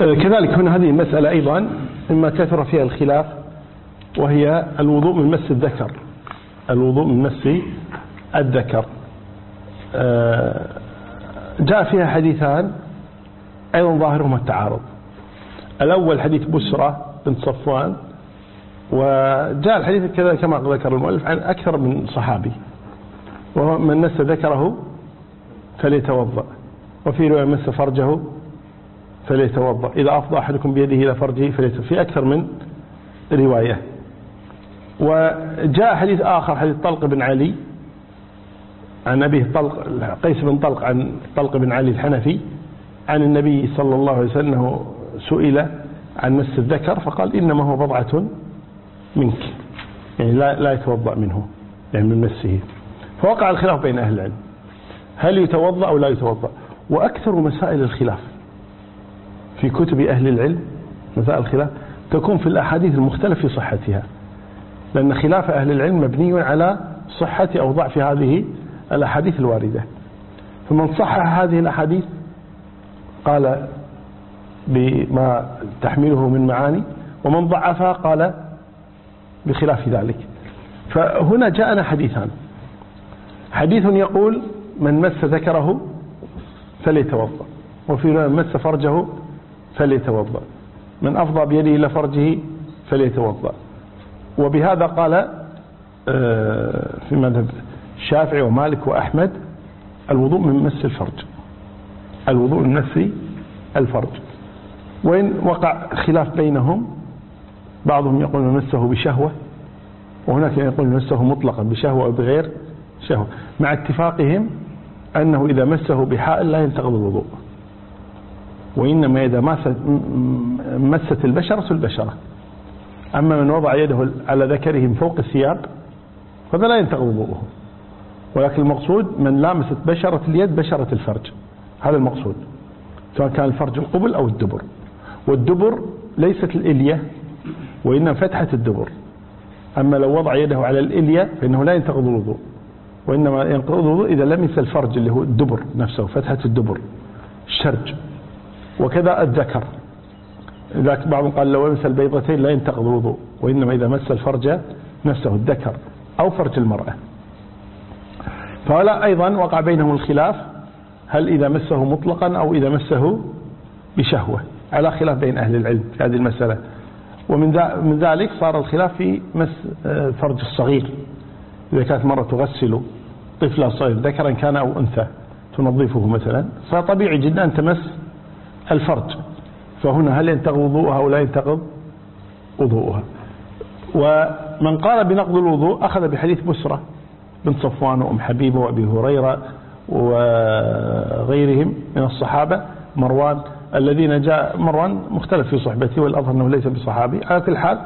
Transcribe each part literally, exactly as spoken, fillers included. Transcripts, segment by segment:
كذلك هنا هذه المسألة أيضا مما كثر فيها الخلاف، وهي الوضوء من مس الذكر. الوضوء من مس الذكر جاء فيها حديثان أيضا ظاهرهما التعارض. الأول حديث بسرة بنت صفوان، وجاء الحديث كذا كما ذكر المؤلف عن أكثر من صحابي، وهو من مس ذكره فليتوضأ، وفي رواية مس فرجه فليتوضأ، إذا أفضى أحدكم بيده إلى فرجه فليتوضأ، في أكثر من رواية. وجاء حديث آخر حديث طلق بن علي عن أبيه طلق قيس بن طلق عن طلق بن علي الحنفي عن النبي صلى الله عليه وسلم أنه سئل عن مس الذكر فقال إنما هو بضعة منك، يعني لا لا يتوضأ منه، يعني من مسه. فوقع الخلاف بين أهل العلم هل يتوضأ أو لا يتوضأ. وأكثر مسائل الخلاف في كتب أهل العلم مسائل الخلاف تكون في الأحاديث المختلف في صحتها، لأن خلاف أهل العلم مبني على صحة أو ضعف هذه الأحاديث الواردة. فمن صحح هذه الأحاديث قال بما تحمله من معاني، ومن ضعفها قال بخلاف ذلك. فهنا جاءنا حديثان، حديث يقول من مس ذكره فليتوضأ، وفي من مس فرجه فليتوضأ، من أفضى بيده إلى فرجه فليتوضأ. وبهذا قال في مذهب الشافعي ومالك وأحمد الوضوء من مس الفرج، الوضوء من مس الفرج. وإن وقع خلاف بينهم، بعضهم يقول من مسه بشهوة، وهناك يقول من مسه مطلقا بشهوة أو بغير شهوة، مع اتفاقهم أنه إذا مسه بحائل لا ينتقض الوضوء، وإنما إذا مست البشرة البشرة. أما من وضع يده على ذكره من فوق الثياب فهذا لا ينتقض وضوءه، ولكن المقصود من لامست بشرة اليد بشرة الفرج، هذا المقصود، سواء كان الفرج القبل أو الدبر. والدبر ليست الإلية وإنما فتحة الدبر. أما لو وضع يده على الإلية فإنه لا ينتقض الوضوء، وإنما ينتقض الوضوء إذا لمس الفرج اللي هو الدبر نفسه، فتحة الدبر الشرج. وكذا الذكر، لذلك بعضهم قال لو لمس البيضتين لا ينتقض الوضوء، وإنما إذا مس الفرج نفسه الذكر أو فرج المرأة. فهؤلاء أيضا وقع بينهم الخلاف هل إذا مسه مطلقا أو إذا مسه بشهوة، على خلاف بين أهل العلم في هذه المسألة. ومن ذلك صار الخلاف في مس فرج الصغير، إذا كانت مرة تغسل طفلها صغير ذكرا كان أو أنثى تنظفه مثلا، فطبيعي جدا أن تمس الفرج، فهنا هل ينتقض وضوءها أو لا ينتقض وضوءها. ومن قال بنقض الوضوء أخذ بحديث بسرة بن صفوان وأم حبيبة وأبي هريرة وغيرهم من الصحابة، مروان الذين جاء مروان مختلف في صحبته والأظهر أنه ليس بصحابي. على كل حال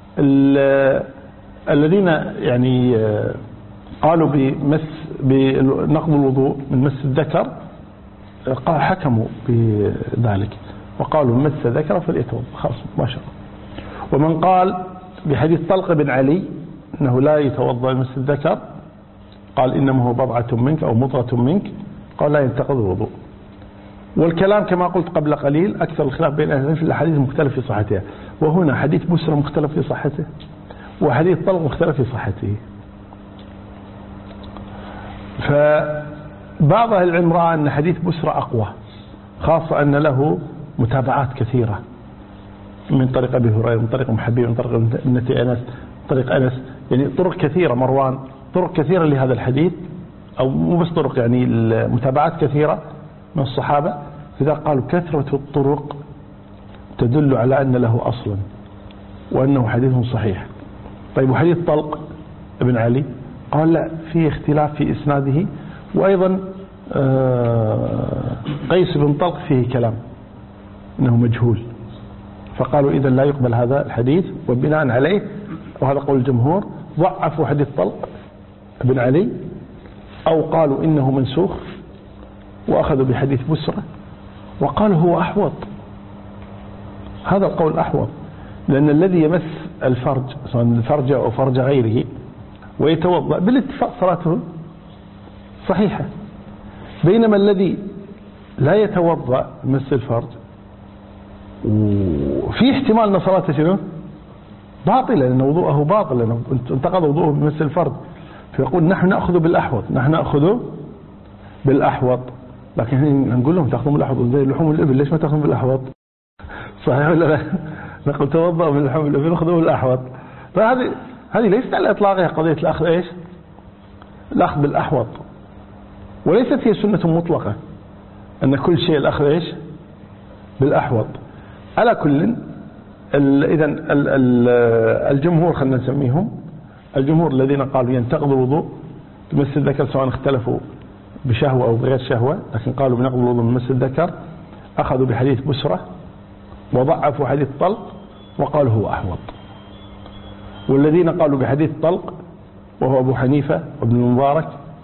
الذين يعني قالوا بمس بنقض الوضوء من مس الذكر قال حكموا بذلك وقالوا مس ذكر فليتوضأ خلاص ما شاء الله. ومن قال بحديث طلق بن علي أنه لا يتوضأ مس الذكر قال إنما هو بضعة منك أو مضغة منك، قال لا ينتقض الوضوء. والكلام كما قلت قبل قليل أكثر الخلاف بين أهل العلم في الأحاديث المختلف في صحتها، وهنا حديث بسرة مختلف في صحته وحديث طلق مختلف في صحته. فبعض أهل العلم رأى أن حديث بسرة أقوى، خاصة أن له متابعات كثيرة من طريق أبي هريرة، من طريق محبيب، من طريق ابنة أنس، من طريق أنس، يعني طرق كثيرة، مروان، طرق كثيرة لهذا الحديث، أو مو بس طرق، يعني المتابعات كثيرة من الصحابة. إذا قالوا كثرة الطرق تدل على أن له أصلا وأنه حديث صحيح. طيب وحديث طلق ابن علي قال لا، فيه اختلاف في إسناده، وأيضا قيس بن طلق فيه كلام أنه مجهول، فقالوا إذا لا يقبل هذا الحديث. وبناء عليه، وهذا قول الجمهور، ضعفوا حديث طلق ابن علي أو قالوا إنه منسوخ وأخذوا بحديث بسرة وقالوا هو أحوط. هذا القول أحوط، لأن الذي يمس الفرج سواء الفرج أو فرج غيره ويتوضأ بالاتفاق صلاته صحيحة، بينما الذي لا يتوضأ مس الفرج وفي احتمال أن صلاته شنو باطلة لأن وضوءه باطل لأنه انتقض وضوءه بمثل الفرد، فيقول نحن نأخذ بالأحوط، نحن نأخذ بالأحوط. لكن نقول لهم تأخذون بالأحوط زي لحوم الإبل، ليش ما تأخذون بالأحوط؟ صحيح ولا لا؟ نقول توضأوا من لحوم الإبل خذوا بالأحوط. فهذه هذه ليست على إطلاقها قضية الأخذ إيش؟ الأخذ بالأحوط، وليست هي سنة مطلقة أن كل شيء الأخذ إيش؟ بالأحوط. على كل إذن الجمهور خلنا نسميهم الجمهور الذين قالوا ينتقض الوضوء بمس الذكر سواء اختلفوا بشهوة أو بغير شهوة، لكن قالوا بنقض الوضوء بمس الذكر، أخذوا بحديث بسرة وضعفوا حديث طلق وقالوا هو أحوط. والذين قالوا بحديث طلق وهو أبو حنيفة وابن المبارك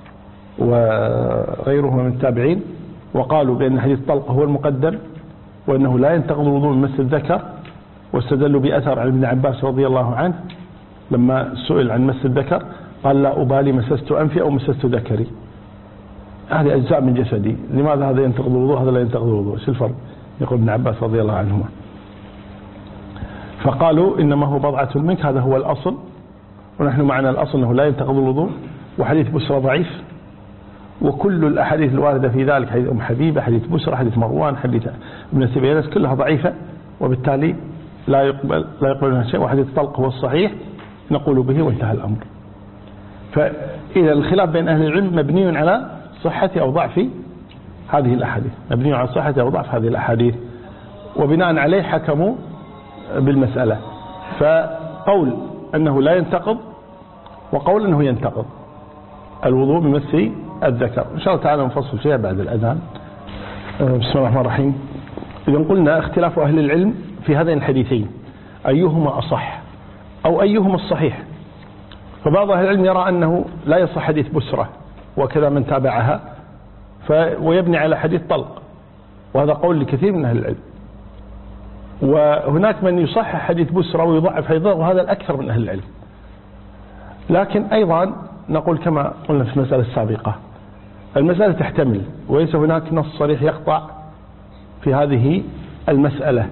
وغيرهم من التابعين، وقالوا بأن حديث طلق هو المقدم وأنه لا ينتقض الوضوء من مس الذكر، واستدلوا بأثر عن ابن عباس رضي الله عنه لما سئل عن مس الذكر قال لا أبالي مسست أنفي أو مسست ذكري، هذه أجزاء من جسدي، لماذا هذا ينتقض الوضوء هذا لا ينتقض الوضوء؟ شو الفرق؟ يقول ابن عباس رضي الله عنهما. فقالوا إنما هو بضعة منك، هذا هو الأصل، ونحن معنا الأصل أنه لا ينتقض الوضوء. وحديث بسرة ضعيف، وكل الأحاديث الواردة في ذلك حديث أم حبيبة، حديث بسرة، حديث مروان، حديث ابن سبيلس، كلها ضعيفة وبالتالي لا يقبل لا يقبل منها شيء. وحديث الطلق هو الصحيح نقول به وانتهى الأمر. فإذا الخلاف بين أهل العلم مبني على صحة أو ضعف هذه الأحاديث، مبني على صحة أو ضعف هذه الأحاديث، وبناء عليه حكموا بالمسألة. فقول أنه لا ينتقض وقول أنه ينتقض الوضوء بمس الذكر، إن شاء الله تعالى نفصل فيها بعد الأذان. بسم الله الرحمن الرحيم. إذا قلنا اختلاف أهل العلم في هذين الحديثين أيهما أصح أو أيهما الصحيح، فبعض أهل العلم يرى أنه لا يصح حديث بسرة وكذا من تابعها ف ويبني على حديث طلق، وهذا قول لكثير من أهل العلم. وهناك من يصحح حديث بسرة ويضعف حديث طلق، وهذا الأكثر من أهل العلم. لكن أيضا نقول كما قلنا في المسألة السابقة، المسألة تحتمل وليس هناك نص صريح يقطع في هذه المسألة.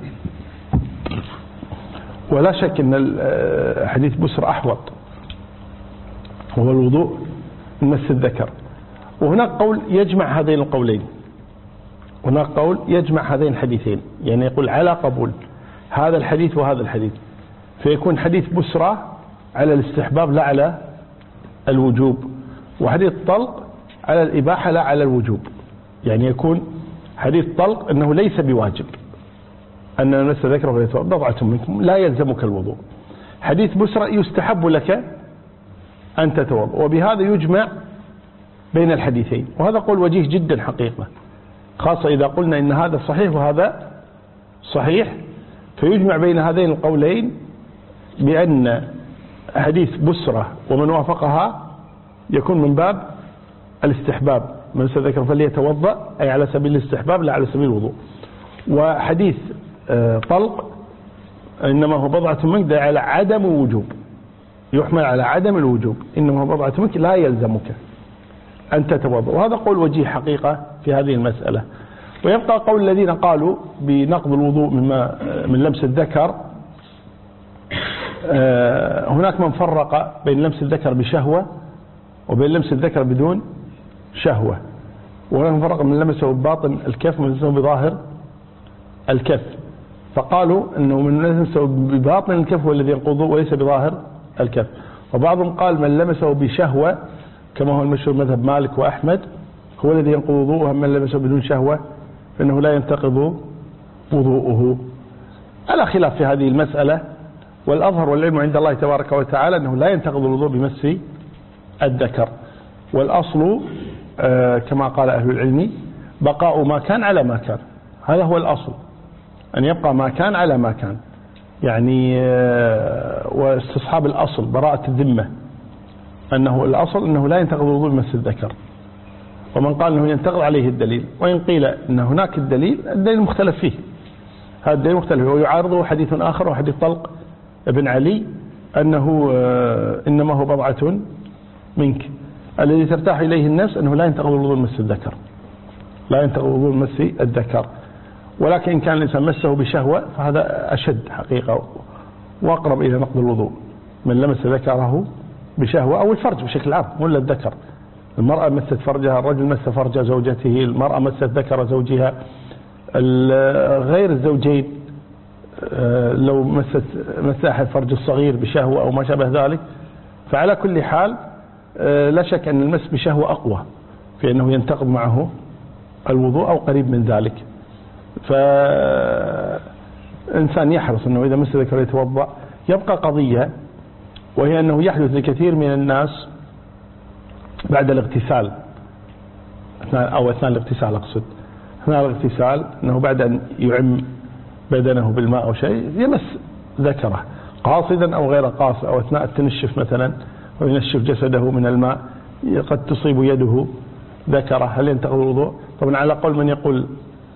ولا شك أن حديث بسرة أحوط وهو الوضوء من مس الذكر. وهناك قول يجمع هذين القولين، هناك قول يجمع هذين الحديثين، يعني يقول على قبول هذا الحديث وهذا الحديث، فيكون حديث بسرة على الاستحباب لا على الوجوب، وحديث طلق على الإباحة لا على الوجوب. يعني يكون حديث طلق أنه ليس بواجب أن مس الذكر فليتوضأ بضعة منكم لا يلزمك الوضوء. حديث بسرة يستحب لك أن تتوضأ، وبهذا يجمع بين الحديثين، وهذا قول وجيه جدا حقيقة، خاصة إذا قلنا إن هذا صحيح وهذا صحيح، فيجمع بين هذين القولين بأن حديث بسرة ومن وافقها يكون من باب الاستحباب، من ذكر فليتوضأ أي على سبيل الاستحباب لا على سبيل الوضوء. وحديث طلق إنما هو بضعة منك على عدم وجوب، يحمل على عدم الوجوب، إنما هو بضعة منك لا يلزمك أن تتوضأ، وهذا قول وجيه حقيقة في هذه المسألة. ويبقى قول الذين قالوا بنقض الوضوء مما من لمس الذكر. هناك من فرق بين لمس الذكر بشهوة وبين لمس الذكر بدون شهوة، وهناك من فرق من لمسه بباطن الكف ومن لمسه بظاهر الكف، فقالوا أنه من لمسه بباطن الكف هو الذي ينقضه وليس بظاهر الكف. وبعضهم قال من لمسه بشهوة كما هو المشهور مذهب مالك وأحمد هو الذي ينقض وضوءه، من لمسه بدون شهوة فإنه لا ينتقض وضوءه. على خلاف في هذه المسألة، والأظهر والعلم عند الله تبارك وتعالى أنه لا ينتقض الوضوء بمس الذكر. والأصل آه كما قال أهل العلم بقاء ما كان على ما كان، هذا هو الأصل، أن يبقى ما كان على ما كان، يعني آه واستصحاب الأصل براءة الذمة، أنه الأصل أنه لا ينتقض الوضوء بمس الذكر. ومن قال أنه ينتقض عليه الدليل، وإن قيل أن هناك الدليل الدليل مختلف فيه، هذا الدليل مختلف، ويعارضه حديث آخر وحديث طلق ابن علي أنه آه إنما هو بضعة منك، الذي ترتاح إليه النفس أنه لا ينتقض الوضوء بمس الذكر، لا ينتقض الوضوء بمس الذكر. ولكن إن كان الإنسان مسه بشهوة فهذا أشد حقيقة وأقرب إلى نقض الوضوء من لمس ذكره بشهوة أو الفرج بشكل عام ولا الذكر. المرأة مست فرجها، الرجل مس فرج زوجته، المرأة مست ذكر زوجها، غير الزوجين لو مست مس أحد فرج الصغير بشهوة أو ما شابه ذلك. فعلى كل حال لا شك أن المس بشهوة أقوى في أنه ينتقض معه الوضوء أو قريب من ذلك. فإنسان يحرص أنه إذا مس ذكره يتوضأ. يبقى قضية وهي أنه يحدث لكثير من الناس بعد الاغتسال أو أثناء الاغتسال، أقصد أثناء الاغتسال أنه بعد أن يعم بدنه بالماء أو شيء يمس ذكره قاصدا أو غير قاصد، أو أثناء التنشف مثلا وينشف جسده من الماء قد تصيب يده ذكره، هل ينتقض الوضوء؟ طبعا على قول من يقول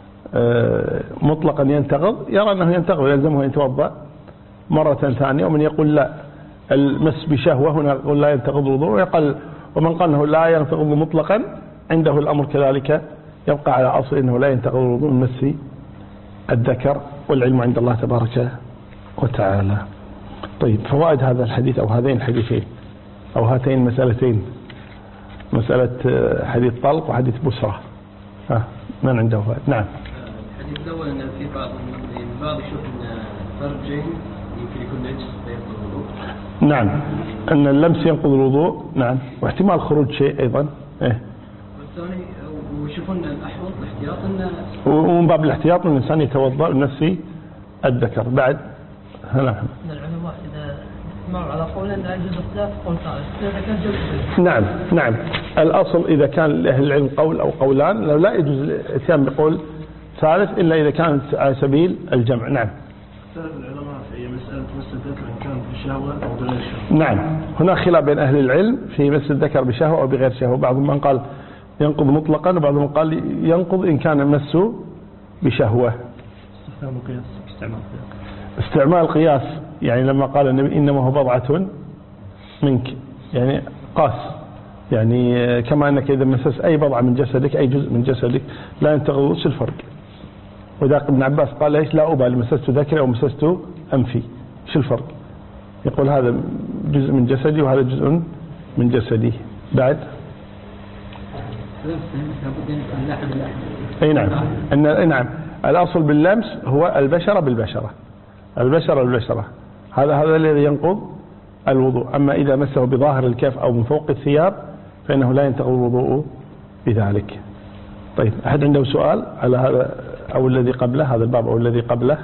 مطلقا ينتقض، يرى أنه ينتقض يلزمه أن يتوضأ مرة ثانية، ومن يقول لا المس بشهوة هنا يقول لا ينتقض الوضوء، ويقل ومن قال أنه لا ينتقض مطلقا عنده الأمر كذلك، يبقى على أصل أنه لا ينتقض الوضوء من مس الذكر، والعلم عند الله تبارك وتعالى. طيب، فوائد هذا الحديث أو هذين الحديثين أو هاتين المسألتين، مسألة حديث طلق وحديث بسرة، ها من عنده فائدة؟ نعم. الحديث الأول أن في بعض البعض يشوف أن فرجين يمكن يكون نجس فينقض الوضوء. نعم، أن اللمس ينقض الوضوء، نعم، واحتمال خروج شيء أيضا. إيه. والثاني ويشوفون الأحوط الاحتياط أن ومن باب الاحتياط أن الإنسان يتوضأ لنفس الذكر. بعد هلا من العلماء إذا مر على قول أن لا يجوز اختلاف قول ثالث إذا كان جوز. نعم نعم، الأصل إذا كان لأهل العلم قول أو قولان لا يجوز الاتيان بقول ثالث إلا إذا كانت على سبيل الجمع. نعم. اختلف العلماء في مسألة مس الذكر إن كان بشهوة أو بغير شهوة. نعم، هنا خلاف بين أهل العلم في مس الذكر بشهوة أو بغير شهوة. بعضهم من قال ينقض مطلقا، وبعضهم قال ينقض إن كان المس بشهوة. استخدام القياس، استعمال القياس. استعمال القياس يعني لما قال النبي إنما هو بضعة منك، يعني قاس، يعني كما أنك إذا مسست أي بضعة من جسدك أي جزء من جسدك لا ينتقض، وش الفرق؟ وذاك ابن عباس قال ليش لا أبالي مسست ذكري أو مسست أنفي، شو الفرق؟ يقول هذا جزء من جسدي وهذا جزء من جسدي. بعد أي نعم، أن نعم الأصل باللمس هو البشرة بالبشرة، البشرة بالبشرة، هذا هذا الذي ينقض الوضوء. أما إذا مسه بظاهر الكف أو من فوق الثياب فإنه لا ينتقض الوضوء بذلك. طيب، أحد عنده سؤال على هذا أو الذي قبله، هذا الباب أو الذي قبله؟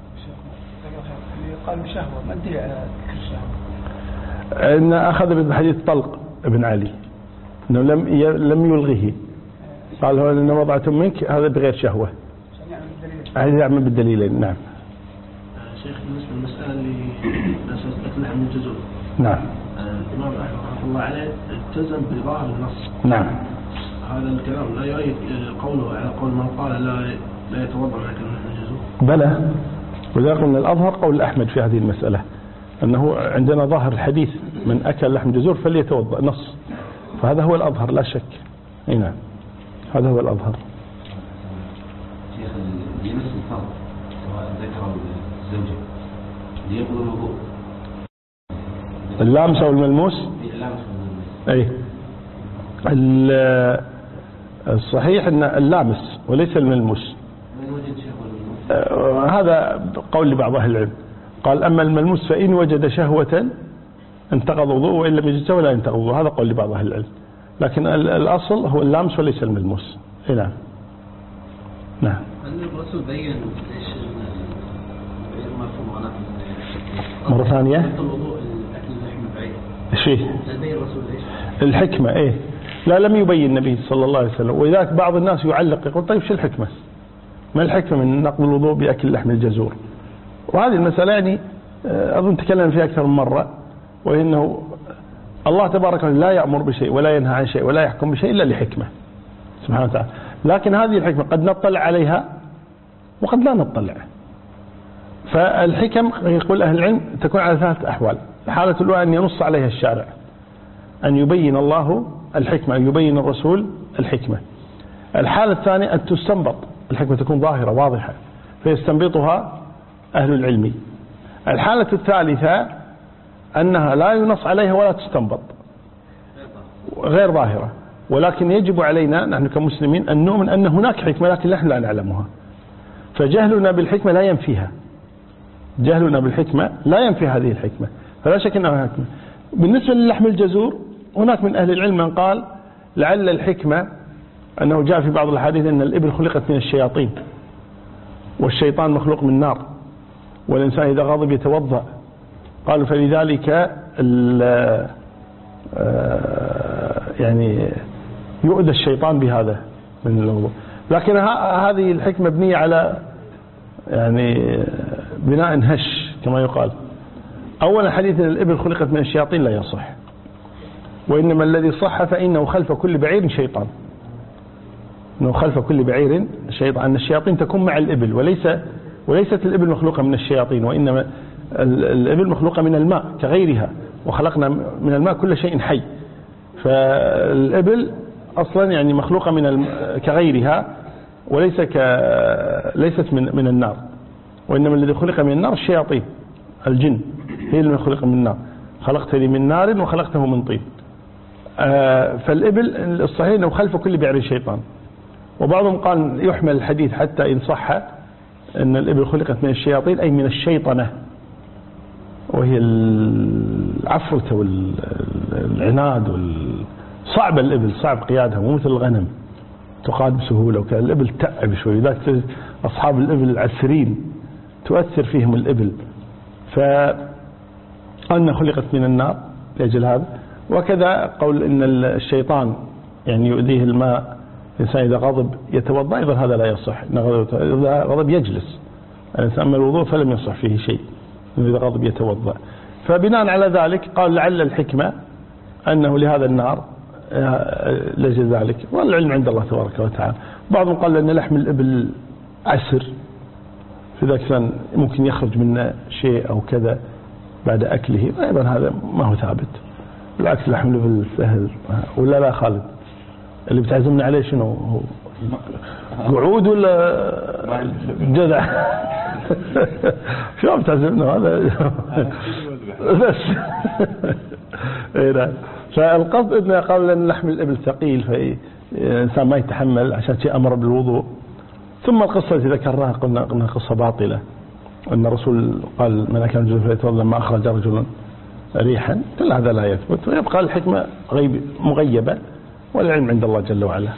قال بشهوة، ما أدري على ذكر الشهوة. إن أخذ بحديث طلق ابن علي إنه لم لم يلغه، قال هو إن وضعت منك هذا بغير شهوة، هذا يعمل بالدليلين. نعم. شيخ بالنسبة للمسألة اللي أساس أكل لحم الجزور، نعم، الإمام أحمد رحمه الله عليه التزم بظاهر النص. نعم. هذا الكلام لا يؤيد قوله على قول من قال لا لا يتوضأ من أكل لحم الجزور. بلى، وذلك من الأظهر قول أحمد في هذه المسألة، أنه عندنا ظاهر الحديث من أكل لحم جزور فليتوضأ نص، فهذا هو الأظهر لا شك. أي نعم، هذا هو الأظهر. شيخ اللي يمس الفرد سواء ذكر أو الزوجة لينقض الوضوء، اللامس أو الملموس. أي الصحيح أن اللامس وليس الملموس. هذا قول لبعض أهل العلم، قال أما الملموس فإن وجد شهوة انتقض وضوءه وإن لم يجد شهوة لا ينتقض وضوءه، هذا قول لبعض أهل العلم، لكن الأصل هو اللامس وليس الملموس. إيه نعم. نعم. هل الرسول بين ليش غير مفهوم معناه مرة ثانية الوضوء الأكل اللحم بعيد؟ إيش فيه؟ هل بين الرسول ليش؟ الحكمة إيه؟ لا، لم يبين النبي صلى الله عليه وسلم، ولذلك بعض الناس يعلق يقول طيب شو الحكمة؟ ما الحكمة من نقض الوضوء بأكل لحم الجزور؟ وهذه المسألة يعني أظن تكلم فيها أكثر من مرة، وإنه الله تبارك وتعالى لا يأمر بشيء ولا ينهى عن شيء ولا يحكم بشيء إلا لحكمة سبحانه وتعالى، لكن هذه الحكمة قد نطلع عليها وقد لا نطلع. فالحكم يقول أهل العلم تكون على ثلاث أحوال. الحالة الأولى أن ينص عليها الشارع، أن يبين الله الحكمة، أن يبين الرسول الحكمة. الحالة الثانية أن تستنبط الحكمة، تكون ظاهرة واضحة فيستنبطها أهل العلم. الحالة الثالثة أنها لا ينص عليها ولا تستنبط، غير ظاهرة، ولكن يجب علينا نحن كمسلمين أن نؤمن أن هناك حكمة لكن نحن لا نعلمها، فجهلنا بالحكمة لا ينفيها، جهلنا بالحكمة لا ينفي هذه الحكمة، فلا شك أنها حكمة. بالنسبة للحم الجزور هناك من أهل العلم من قال لعل الحكمة أنه جاء في بعض الحديث أن الإبل خلقت من الشياطين والشيطان مخلوق من نار والإنسان إذا غضب يتوضأ، قالوا فلذلك يعني يؤذى الشيطان بهذا من الوضوء. لكن هذه الحكمة مبنية على يعني بناء هش كما يقال. أولا حديث الإبل خلقت من الشياطين لا يصح، وإنما الذي صح فإنه خلف كل بعير شيطان، إنه خلف كل بعير شيطان، أن الشياطين تكون مع الإبل، وليس وليست الإبل مخلوقة من الشياطين، وإنما الإبل مخلوقة من الماء كغيرها، وخلقنا من الماء كل شيء حي، فالإبل أصلا يعني مخلوقة من الم... كغيرها، وليس ك... ليست من من النار، وإنما الذي خلق من النار الشياطين الجن، هي اللي خلق من النار، خلقتني من نار وخلقته من طين. آه فالإبل الصحيح أنه خلف كل بعير شيطان. وبعضهم قال يحمل الحديث حتى إن صح أن الإبل خلقت من الشياطين أي من الشيطنة، وهي العفرة والعناد والصعب، الإبل صعب قيادها مو مثل الغنم تقاد بسهولة وكذا، الإبل تأب شوي، ذاك أصحاب الإبل العسرين تؤثر فيهم الإبل، فأن خلقت من النار لأجل هذا. وكذا قول إن الشيطان يعني يؤذيه الماء، الإنسان إذا غضب يتوضأ، أيضا هذا لا يصح، إذا غضب يجلس الإنسان، أما الوضوء فلم يصح فيه شيء، إذا غضب يتوضأ. فبناء على ذلك قال لعل الحكمة أنه لهذا النار لجل ذلك، والعلم عند الله تبارك وتعالى. بعضهم قال أن لحم الإبل عسر، في ذلك كان ممكن يخرج منه شيء أو كذا بعد أكله، أيضا هذا ما هو ثابت، بالعكس لحم الإبل سهل. ولا لا خالد اللي بتعزمنا عليه شنو هو؟ قعود ولا جدع؟ شو بتعزمنا هذا بس. فالقصد انه قال ان لحم الإبل ثقيل، فالإنسان ما يتحمل، عشان شيء أمر بالوضوء. ثم القصة التي ذكرناها قلنا قلنا قصة باطلة، أن الرسول قال من أكل جزور فليتوضأ ما أخرج رجل ريحا، كل هذا لا يثبت، ويبقى الحكمة غيب مغيبة، والعلم عند الله جل وعلا.